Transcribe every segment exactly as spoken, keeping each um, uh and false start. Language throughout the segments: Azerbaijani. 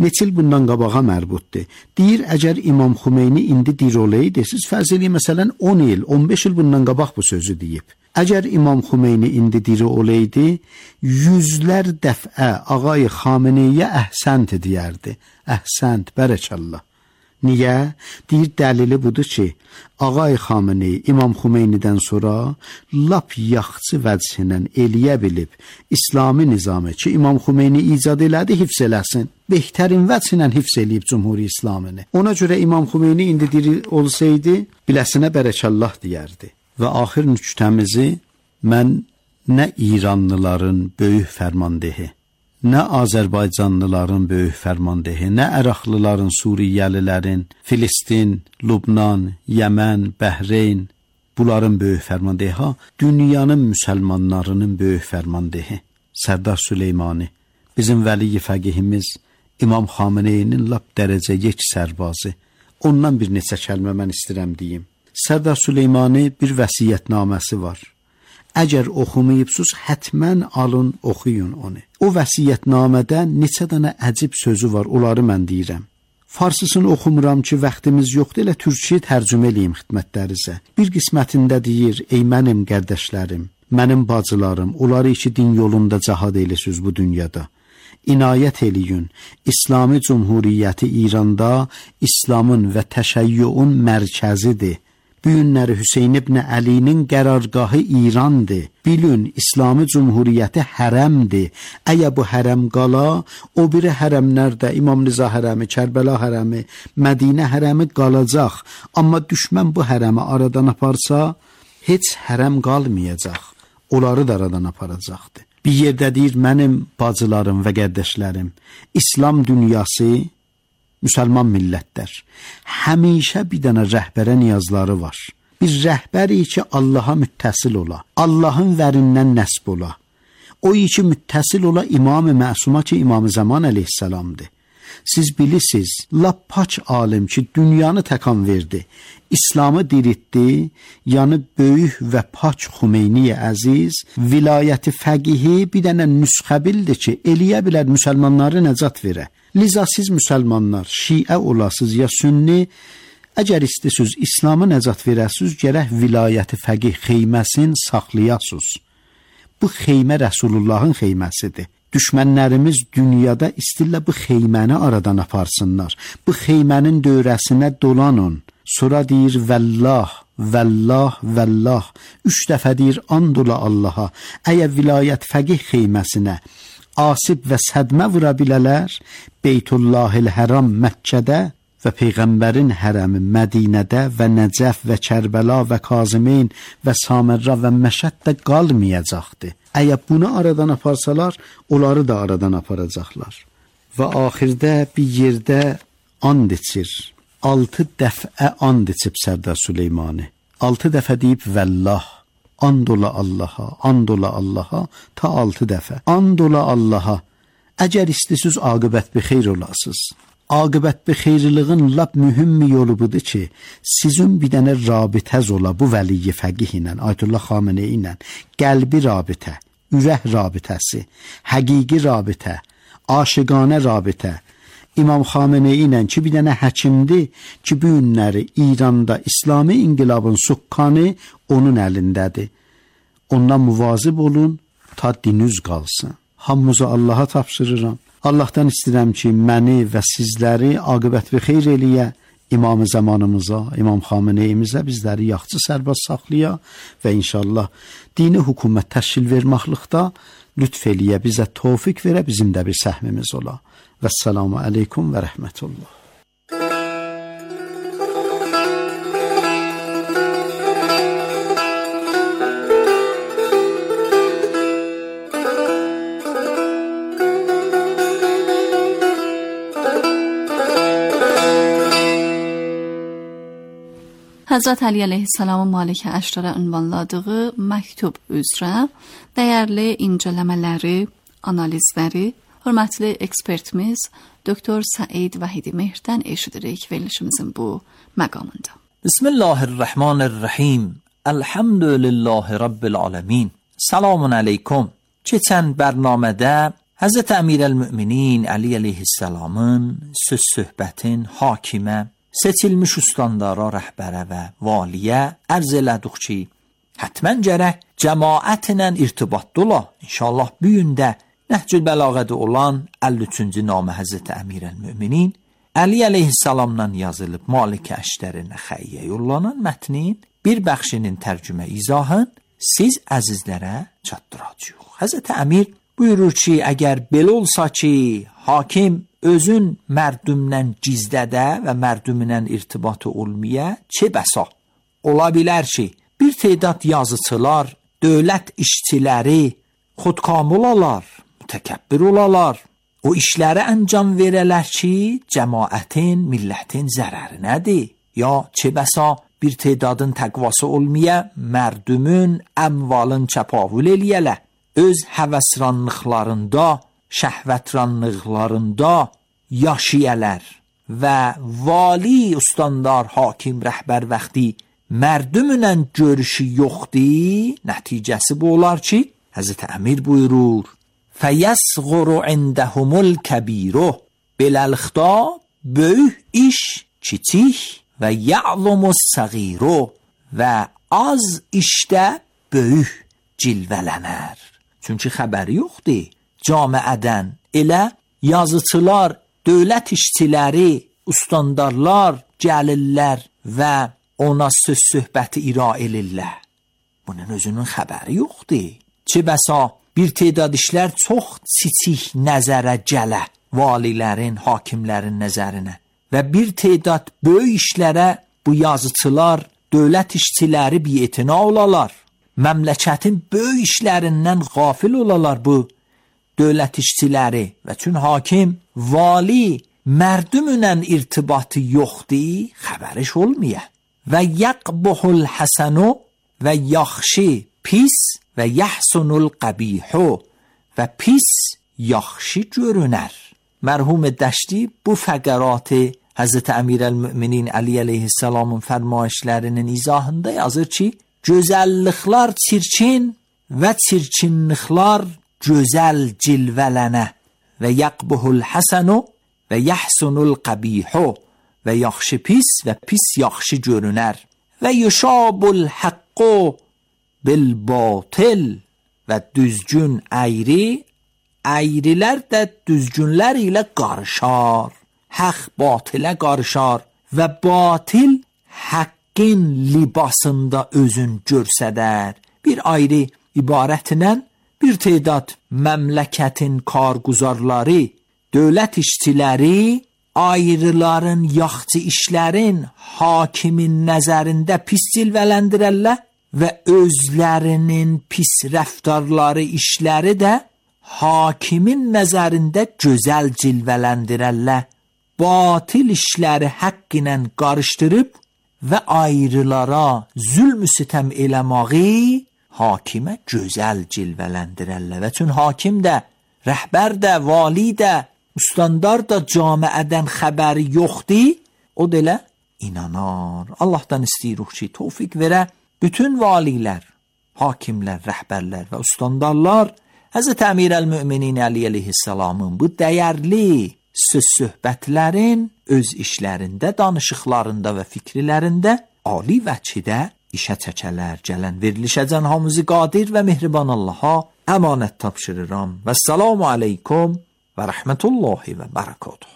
neçə il bundan qabağa mərbutdur. Deyir, əgər İmam Xümeyni indi dir olaydı, siz fərz eləyin, məsələn, on il, on beş il bundan qabaq bu sözü deyib. Əgər İmam Xümeyni indi diri olaydı, yüzlər dəfə Ağay Xameneyə əhsənt deyərdi. Əhsənt, bərəkallah. Niyə? Deyir, dəlili budur ki, Ağay Xameneyi İmam Xümeynidən sonra lap yaxçı vəchinlə eləyə bilib İslami nizamı ki, İmam Xümeyni icad elədi, hifz eləsin. Behtərin vəchinlə hifz eləyib Cumhuri İslamını. Ona görə İmam Xümeyni indi diri olsaydı, biləsinə bərəkallah deyərdi. Və axir nüktəmizi mən nə İranlıların böyük fərmandehi, nə Azərbaycanlıların böyük fərmandehi, nə Əraqlıların, Suriyəlilərin, Filistin, Lubnan, Yəmən, Bəhreyn, bunların böyük fərmandehi, ha, dünyanın müsəlmanlarının böyük fərmandehi, Sərdar Süleymani, bizim vəli fəqihimiz, İmam Xameneyinin lap dərəcə yek sərbazı. Ondan bir neçə kəlmə mən istəyirəm deyim. Sərdar Süleymani bir vəsiyyətnaməsi var. Əgər oxumayıbsınız, hətmən alın, oxuyun onu. O vəsiyyətnamədə neçə dənə əcib sözü var, onları mən deyirəm. Farsısını oxumuram ki, vaxtımız yoxdur, elə türkçə tərcümə eləyim xidmətlərinizə. Bir qismətində deyir, ey mənim qardaşlarım, mənim bacılarım, onları iki din yolunda cahad eləsiz bu dünyada. İnayət eləyin, İslami Cumhuriyyəti İranda İslamın və təşəyyüün mərkəzidir. Bu günləri Hüseyn ibn Əlinin qərargahı İrandır. Bilin, İslami Cumhuriyyəti hərəmdir. Əgər bu hərəm qala, o biri hərəmlərdə İmam Rıza hərəmi, Kərbəla hərəmi, Mədinə hərəmi qalacaq. Amma düşmən bu hərəmi aradan aparsa, heç hərəm qalmayacaq. Onları da aradan aparacaqdır. Bir yerdə deyir, mənim bacılarım və qardaşlarım, İslam dünyası müsəlman millətlər. Həmişə bir dənə rəhbərə niyazları var. Bir rəhbəri ki, Allaha müttəsil ola, Allahın vərindən nəsb ola. O ki, müttəsil ola İmam-ı Məsuma ki, İmam-ı Zaman əleyhissalamdır. Siz bilirsiniz, lap paç alim ki, dünyanı təkan verdi, İslamı diritdi, yəni böyük və paç Xümeyni əziz, vilayəti fəqihi bir dənə nüsxə bildi ki, eləyə bilər müsəlmanları nəcat verə. Liza siz müsəlmanlar, şiə olasız ya sünni, əgər istəsiz İslamı nəcat verəsiz, gərək vilayəti fəqih xeyməsin saxlayasız. Bu xeymə Rəsulullahın xeyməsidir. Düşmənlərimiz dünyada istirlə bu xeyməni aradan aparsınlar. Bu xeymənin dövrəsinə dolanın. Sonra deyir, vəllah, vəllah, vəllah. Üç dəfə deyir, and ola Allaha. Əgər vilayət fəqih xeyməsinə asib və sədmə vura bilələr, Beytullahil Həram Məkkədə və Peyğəmbərin hərəmi Mədinədə və Nəcəf və Kərbəla və Kazımeyn və Samərra və Məşəddə qalmayacaqdır. Əgər bunu aradan aparsalar, onları da aradan aparacaqlar. Və axirdə bir yerdə and içir. Altı dəfə and içib Sərdar Süleymani. Altı dəfə deyib vəllah. And ola Allaha, and ola Allaha, ta altı dəfə. And ola Allaha, əgər istəsiz aqibət bi xeyr olasız. Aqibət bi xeyrlığın lap mühüm yolu budur ki, sizin bir dənə rabitəz ola bu vəliyi fəqih ilə, Ayətullah Xameneyi ilə, qəlbi rabitə, ürək rabitəsi, həqiqi rabitə, aşiqanə rabitə, İmam Xameneyi ilə ki, bir dənə həkimdir ki, bu günləri İranda İslami inqilabın suqqanı onun əlindədir. Ondan muvazib olun, ta dinüz qalsın. Hamımızı Allaha tapşırıram. Allahdan istəyirəm ki, məni və sizləri aqibət və xeyr eləyə, İmam-ı zamanımıza, İmam Xameneyimizə bizləri yaxçı sərbaz saxlaya və inşallah dini hökumət təşkil verməklikdə lütf eləyə, bizə tövfiq verə, bizim də bir səhmimiz ola. Vəssalamu aleykum və rəhmətullah. Həzrət Əli əleyhissalamın Malik Əşrərə ünvanladığı məktub üzrə dəyərli incələmələri, analizləri hörmətli ekspertimiz Doktor Səid Vahidi Mehrdən eşidirik verilişimizin bu məqamında. Bismillahirrahmanirrahim. Elhamdülillahi Rabbil alemin. Selamun aleyküm. Keçən bərnamədə Həzrət Əmirəlmöminin Əli əleyhissalamın söz söhbətin hakimə, seçilmiş ustandara, rəhbərə və valiyə ərz elədik ki, hətmən gərək cəmaətlə irtibatda ola. İnşallah bu gün də Nəhcül Bəlağədə olan əlli üçüncü namə Həzrət Əmirəlmöminin Əli əleyhissalamdan yazılıb Malik-i Əşdəri Nəxəiyə yollanan mətnin bir bəxşinin tərcümə izahın siz əzizlərə çatdıracağıq. Həzrət Əmir buyurur ki, əgər belə olsa ki, hakim özün mərdümdən gizlədə və mərdümdən irtibatı olmaya, çə bəsa, ola bilər ki, bir tədad yazıçılar, dövlət işçiləri xudkam olalar, mütəkəbbir olalar, o işləri əncam verələr ki, cəmaətin, millətin zərəri nədir? Ya çə bəsa, bir tədadın təqvası olmaya, mərdümün əmvalın çəpavül eləyələ, öz həvəsranlıqlarında, şəhvətranlıqlarında yaşayələr və vali, ustandar, hakim, rəhbər vəxti mərdümlə görüşü yoxdur, nəticəsi bu olar ki, Həzrət Əmir buyurur, fəyəsğuru indəhumul kəbiru, beləlikdə böyük iş kiçik və ya'zumus səğiru və az işdə böyük cilvələnər. Çünki xəbəri yoxdur. Camiədən elə yazıçılar, dövlət işçiləri, ustandarlar gəlirlər və ona söz söhbəti ira elirlər. Bunun özünün xəbəri yoxdur. Ki bəsa bir tədad işlər çox kiçik nəzərə gələ valilərin, hakimlərin nəzərinə və bir tədad böyük işlərə bu yazıçılar, dövlət işçiləri biyetina olalar. Məmləkətin böyük işlərindən qafil olalar bu dövlət işçiləri və çün hakim, vali, mərdümlə irtibatı yoxdur, xəbəriş olmaya. Və yəqbuhul həsənu və yaxşı pis və yəhsunul qəbihu və pis yaxşı görünər. Mərhum Dəşti bu fəqəratı Həzrət Əmirəlmöminin Əli əleyhissalamın fərmayişlərinin izahında yazır ki, gözəlliklər çirkin və çirkinliklər gözəl cilvələnə və yəqbuhul həsənu və yəhsunul qəbihu və yaxşı pis və pis yaxşı görünər və yuşabul haqqu bil batil və düzgün əyri, əyrilər də düzgünlər ilə qarışar, haqq batilə qarışar və batil haqqın libasında özün görsədər. Bir ayrı ibarətlə bir tədad məmləkətin karguzarları, dövlət işçiləri ayrıların, yaxçı işlərin hakimin nəzərində pis cilvələndirərlər və özlərinin pis rəftarları, işləri də hakimin nəzərində gözəl cilvələndirərlər. Batil işləri haqq ilə qarışdırıb və ayrılara zülm sitəm eləməyi hakimə gözəl cilvələndirərlər. Və çün hakim də, rəhbər də, vali də, ustandar da camiədən xəbəri yoxdur, o da elə inanar. Allahdan istəyirik ki, tövfiq verə bütün valilər, hakimlər, rəhbərlər və ustandarlar Həzrət Əmirəlmöminin Əli əleyhissalamın bu dəyərli söz söhbətlərin öz işlərində, danışıqlarında və fikirlərində ali vəçidə işə çəkələr. Gələn verilişəcən hamısı qadir və mehriban Allaha əmanət tapşırıram. Və səlamu aleykum və rəhmətullahi və bərəkatuhu.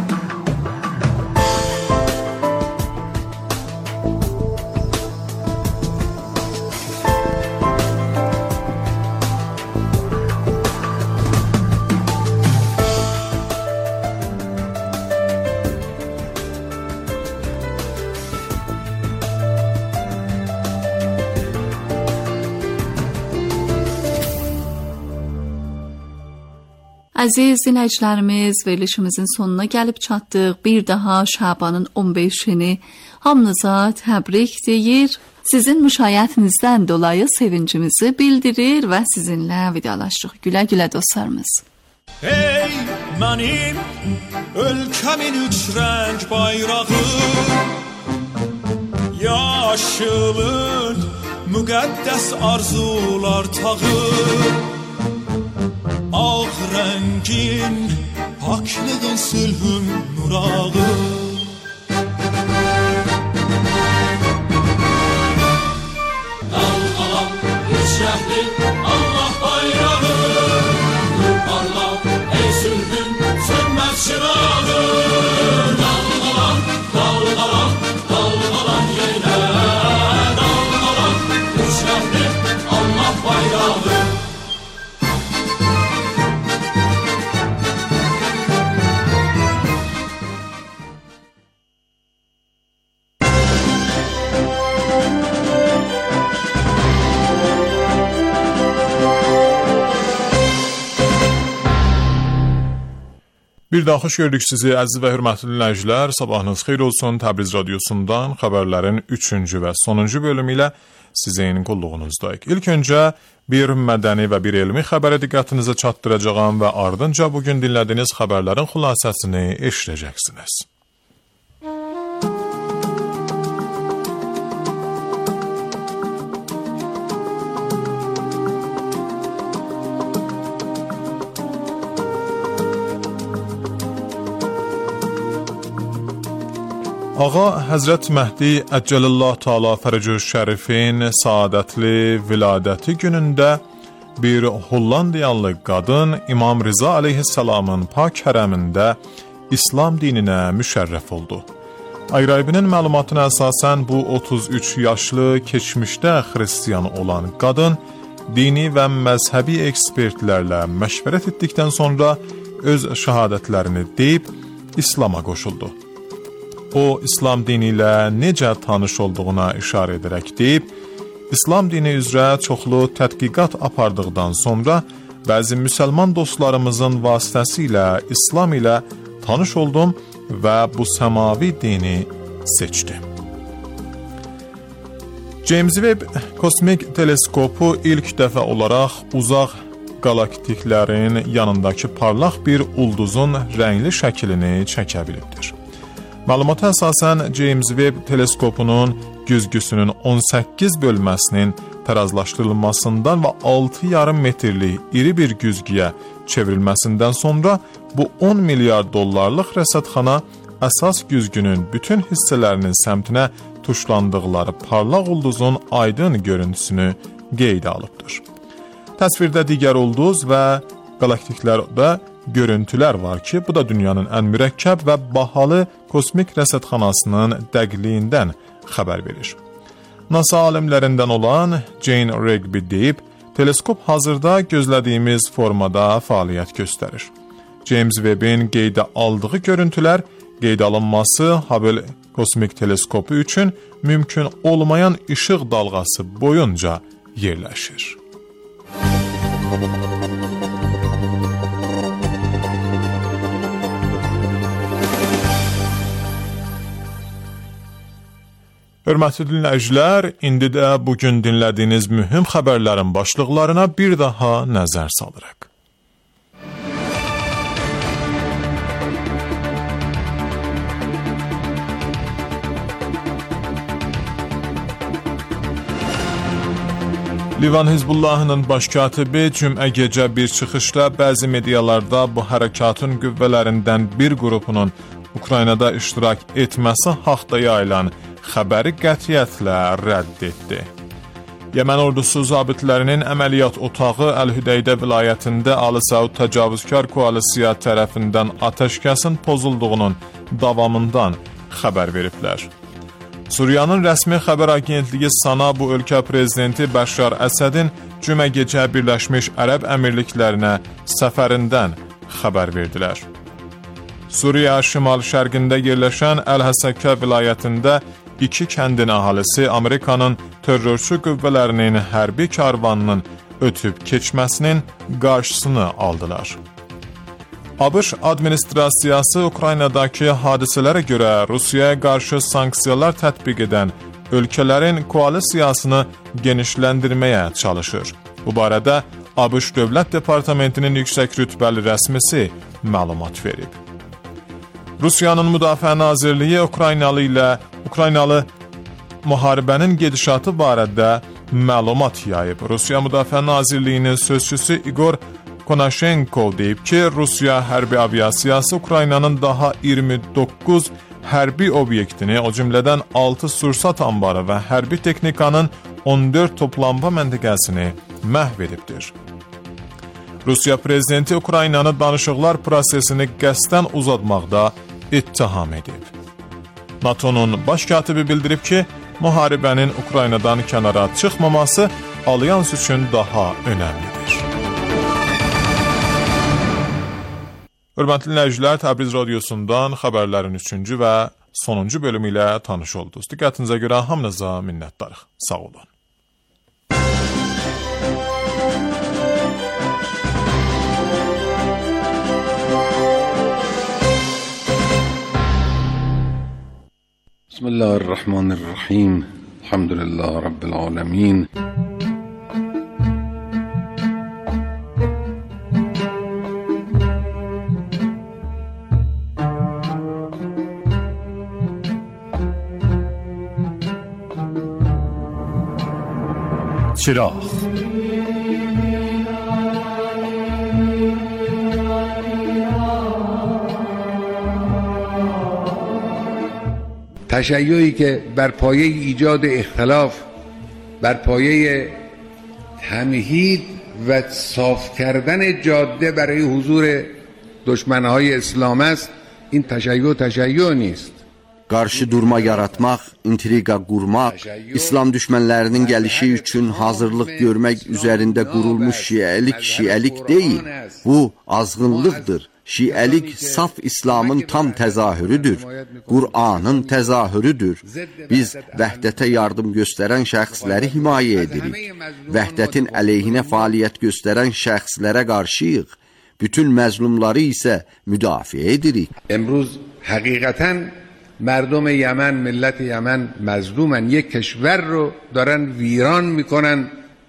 Əziz dinləyicilərimiz, verilişimizin sonuna gəlib çatdıq. Bir daha Şabanın on beşini hamınıza təbrik deyir. Sizin müşayiətinizdən dolayı sevincimizi bildirir və sizinlə vidalaşırıq. Gülə-gülə dostlarımız. Ey mənim ölkəmin üç rəng bayrağı, yaşılın müqəddəs arzular tağı, Ağ rəngin paklığın sülhün nurağı Dalğalan işrəhli Allah bayrağı Nur parla ey sülhün sönməz çırağı Dalğalan, dalğalan, dalğalan yenə Dalğalan işrəhli Allah bayrağı Bir daha xoş gördük sizi əziz və hörmətli dinləyicilər. Sabahınız xeyir olsun. Təbriz radiosundan xəbərlərin üçüncü və sonuncu bölümü ilə sizin qulluğunuzdayıq. İlk öncə bir mədəni və bir elmi xəbəri diqqətinizə çatdıracağam və ardınca bugün dinlədiyiniz xəbərlərin xülasəsini eşidəcəksiniz. Ağa Həzrət Məhdi Əccəlillah Teala Fərəcü Şərifin saadətli viladəti günündə bir Hollandiyalı qadın İmam Rıza əleyhissalamın pak hərəmində İslam dininə müşərrəf oldu. Ayrayibinin məlumatına əsasən bu otuz üç yaşlı keçmişdə xristiyan olan qadın dini və məzhəbi ekspertlərlə məşvərət etdikdən sonra öz şəhadətlərini deyib İslama qoşuldu. O, İslam dini ilə necə tanış olduğuna işarə edərək deyib, İslam dini üzrə çoxlu tədqiqat apardıqdan sonra bəzi müsəlman dostlarımızın vasitəsilə İslam ilə tanış oldum və bu səmavi dini seçdim. James Webb kosmik teleskopu ilk dəfə olaraq uzaq galaktiklərin yanındakı parlaq bir ulduzun rəngli şəklini çəkə bilibdir. Məlumata əsasən James Webb teleskopunun güzgüsünün on səkkiz bölməsinin tərazlaşdırılmasından və altı yarım metrlik iri bir güzgüyə çevrilməsindən sonra bu on milyar dollarlıq rəsədxana əsas güzgünün bütün hissələrinin səmtinə tuşlandıqları parlaq ulduzun aydın görüntüsünü qeydə alıbdır. Təsvirdə digər ulduz və galaktiklərdə görüntülər var ki, bu da dünyanın ən mürəkkəb və bahalı kosmik rəsədxanasının dəqiqliyindən xəbər verir. NASA alimlərindən olan Jane Rigby deyib, teleskop hazırda gözlədiyimiz formada fəaliyyət göstərir. James Webb'in qeydə aldığı görüntülər qeydə alınması Hubble kosmik teleskopu üçün mümkün olmayan işıq dalğası boyunca yerləşir. Hörmətli dinləyicilər, indi də bugün dinlədiyiniz mühüm xəbərlərin başlıqlarına bir daha nəzər salırıq. Livan Hizbullahının baş katibi cümə gecə bir çıxışda bəzi medialarda bu hərəkatın qüvvələrindən bir qrupunun Ukraynada iştirak etməsi haqda yayılan xəbəri qətiyyətlə rədd etdi. Yəmən ordusu zabitlərinin əməliyyat otağı Əl-Hüdeydə vilayətində Ali Səud təcavüzkar koalisiya tərəfindən atəşkəsin pozulduğunun davamından xəbər veriblər. Suriyanın rəsmi xəbər agentliyi SANA bu ölkə prezidenti Bəşar Əsədin cümə gecə Birləşmiş Ərəb Əmirliklərinə səfərindən xəbər verdilər. Suriya şimal-şərqində yerləşən Əl-Həsəkə vilayətində iki kəndin əhalisi Amerikanın terrorçu qüvvələrinin hərbi karvanının ötüb keçməsinin qarşısını aldılar. ABŞ administrasiyası Ukraynadakı hadisələrə görə Rusiyaya qarşı sanksiyalar tətbiq edən ölkələrin koalisiyasını genişləndirməyə çalışır. Bu barədə ABŞ Dövlət Departamentinin yüksək rütbəli rəsmisi məlumat verib. Rusiyanın Müdafiə Nazirliyi Ukraynalı ilə Ukraynalı müharibənin gedişatı barədə məlumat yayıb. Rusiya Müdafiə Nazirliyinin sözçüsü İgor Konashenko deyib ki, Rusiya hərbi aviasiyası Ukraynanın daha iyirmi doqquz hərbi obyektini, o cümlədən altı sursat anbarı və hərbi texnikanın on dörd toplanma məntəqəsini məhv edibdir. Rusiya prezidenti Ukraynanı danışıqlar prosesini qəsdən uzatmaqda ittiham edib. NATO'nun baş katibi bildirib ki, müharibənin Ukraynadan kənara çıxmaması alyans üçün daha önəmlidir. Hörmətli dinləyicilər, Təbriz radiosundan xəbərlərin üçüncü və sonuncu bölümü ilə tanış oldunuz. Diqqətinizə görə hamınıza minnətdarıq. Sağ olun. Bismillahirrahmanirrahim. Elhamdülillah Rabbil alemin. چراغ تشیعی که بر پایه ایجاد اختلاف، بر پایه تمهید و صاف کردن جاده برای حضور دشمنهای اسلام است، این تشیع تشیع نیست. Qarşı durma yaratmaq, intriqa qurmaq, İslam düşmənlərinin gəlişi üçün hazırlıq görmək üzərində qurulmuş şiəlik şiəlik deyil. Bu azğınlıqdır. Şiəlik saf İslamın tam təzahürüdür. Qur'anın təzahürüdür. Biz vəhdətə yardım göstərən şəxsləri himayə edirik. Vəhdətin əleyhinə fəaliyyət göstərən şəxslərə qarşıyıq. Bütün məzlumları isə müdafiə edirik. امروز حقیقتاً مردم یمن، ملت یمن مظلومن، یک کشور رو دارن ویران میکنن.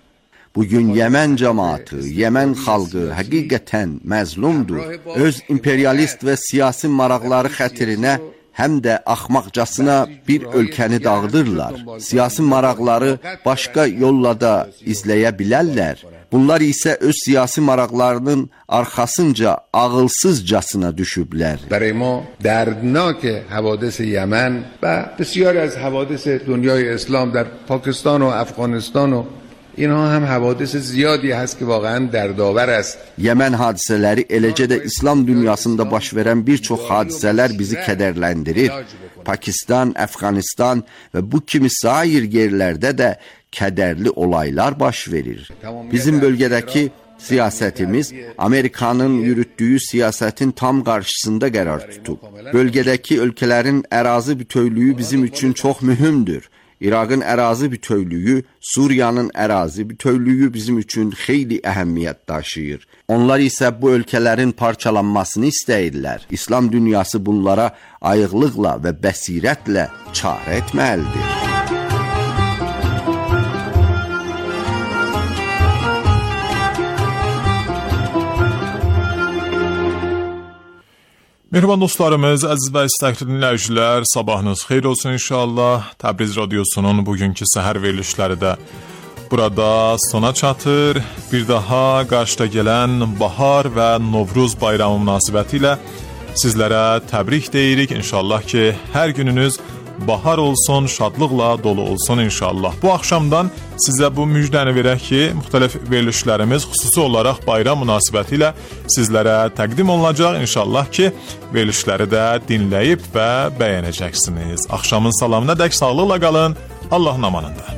Bugün Yemen cemaati, Yemen xalqı həqiqətən məzlumdur. Öz imperialist və siyasi maraqları xətirinə həm də axmaqcasına bir ölkəni dağıdırlar. Siyasi maraqları başqa yolla da izləyə bilərlər. Bunlar isə öz siyasi maraqlarının arxasınca ağılsızcasına düşüblər. برای ما دردناک حوادث یمن و بسیاری از حوادث دنیای اسلام در پاکستان و افغانستان و اینها هم حوادث زیادی هست که واقعا دردآور است. Yemen hadisələri, eləcə də İslam dünyasında baş verən bir çox hadisələr bizi kədərləndirir. Pakistan, Əfqanistan və bu kimi sair yerlərdə də kədərli olaylar baş verir. Bizim bölgədəki siyasətimiz Amerikanın yürütdüyü siyasətin tam qarşısında qərar tutub. Bölgədəki ölkələrin ərazi bütövlüyü bizim üçün çox mühümdür. İraqın ərazi bütövlüyü, Suriyanın ərazi bütövlüyü bizim üçün xeyli əhəmiyyət daşıyır. Onlar isə bu ölkələrin parçalanmasını istəyirlər. İslam dünyası bunlara ayıqlıqla və bəsirətlə çarə etməlidir. Mehriban dostlarımız, əziz və istəkli dinləyicilər, sabahınız xeyir olsun inşallah. Təbriz radiosunun bugünkü səhər verilişləri də burada sona çatır. Bir daha qarşıda gələn bahar və Novruz bayramı münasibəti ilə sizlərə təbrik deyirik. İnşallah ki, hər gününüz bahar olsun, şadlıqla dolu olsun inşallah. Bu axşamdan sizə bu müjdəni verək ki, müxtəlif verilişlərimiz xüsusi olaraq bayram münasibəti ilə sizlərə təqdim olunacaq. İnşallah ki, verilişləri də dinləyib və bəyənəcəksiniz. Axşamın salamına dək sağlıqla qalın, Allahın amanında.